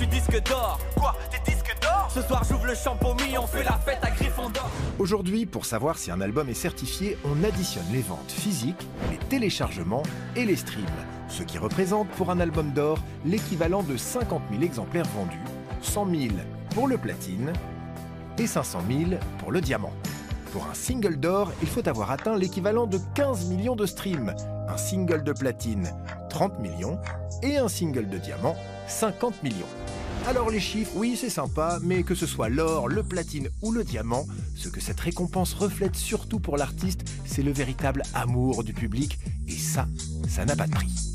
suis disque d'or. Quoi, t'es disque d'or? Ce soir j'ouvre le Champomy, on fait la fête à Gryffondor. Aujourd'hui, pour savoir si un album est certifié, on additionne les ventes physiques, les téléchargements et les streams, ce qui représente pour un album d'or l'équivalent de 50 000 exemplaires vendus, 100 000 pour le platine et 500 000 pour le diamant. Pour un single d'or, il faut avoir atteint l'équivalent de 15 millions de streams, un single de platine, 30 millions, et un single de diamant, 50 millions. Alors les chiffres, oui c'est sympa, mais que ce soit l'or, le platine ou le diamant, ce que cette récompense reflète surtout pour l'artiste, c'est le véritable amour du public, et ça n'a pas de prix.